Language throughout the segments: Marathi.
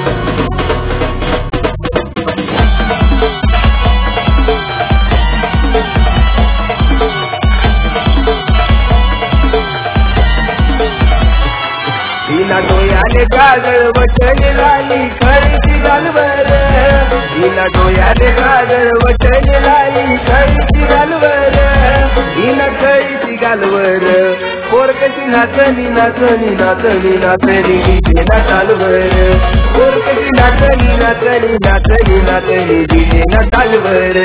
हिला डोयाले काजळ वटणी लाली खळीची गालवर, हिला डोयाले काजळ वटणी लाली खळीची गालवर, हिला खळीची गालवर पोर कशी नाचणी नाचणी नाचणी नाचणी डीजेला चालवर, पोर कशी नाचणी नाचणी नाचणी नाचणी डीजेला चालवर.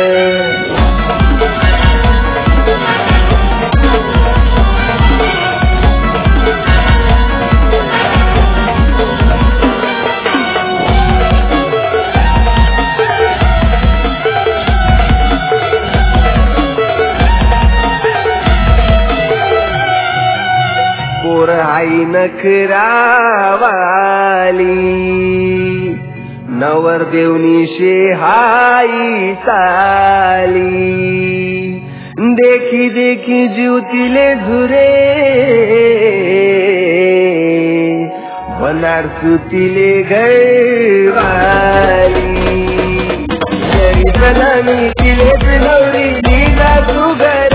पोर आई नखरावाली नवरदेवनी शेहाई साली, देखी देखी जीवतीले झुरे बनारसुतीले घरवाली, सलामी तिले नवरी लीला सुगर,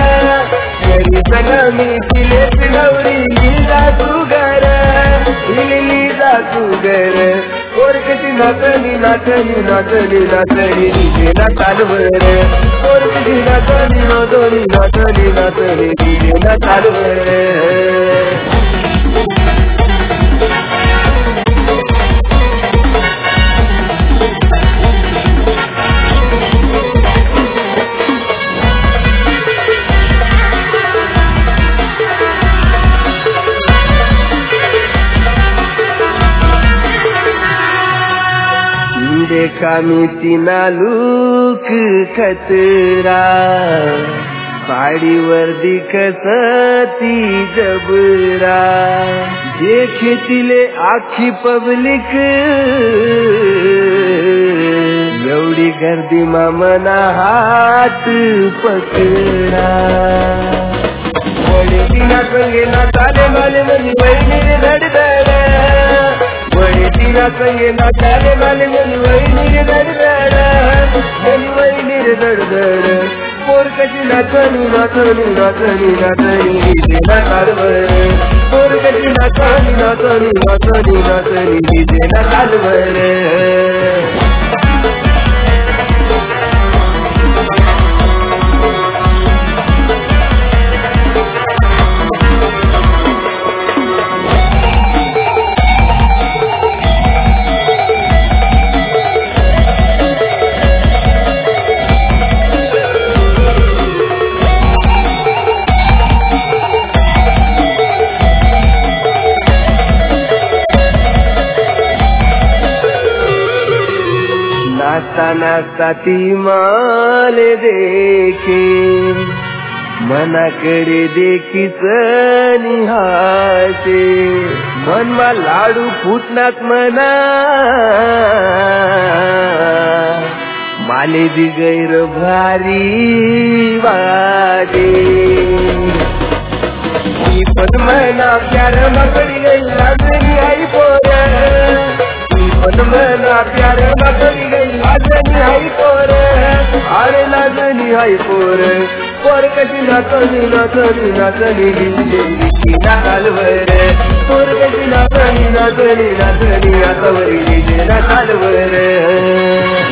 सलामी तिले नवरी लीला सुगर, लीला सुगर पोर कशी नाचणी नाचणी नाचणी नाचणी डीजेला चालवर, पोर कशी नाचणी नाचणी नाचणी नाचणी डीजेला चालवर. देखा मितीना लूक खतरा, साडीवर दिखसती जबरा, देखीतिले आखी पब्लिक एवढी गर्दी मना हात पकडा. वडीतीना संगे नाचाले माले मनी वहिनी धडधड, वडीतीना संगे नाचाले माले मनी वहिनी धडधड, मनी वहिनी धडधड पोर कशी नाचणी नाचणी नाचणी नाचणी डीजेला चालवर, पोर कशी नाचणी नाचणी नाचणी नाचणी डीजेला चालवर. नाचता नाचता ती माले देखे, मनाकडे देखीच निहाळते, मनमा लाडू फुटनात मना माले दी गैर भारी वाटे. मना प्यार मकडी गई लागली आई पोर, मना प्यार मकडी गई लागली आई पोर, अरे लागली आई पोर पोर कशी नाचणी नाचणी नाचणी डीजेला चालवर, पोर कशी नाचणी नाचणी नाचणी नाचवरी डीजेला चालवर.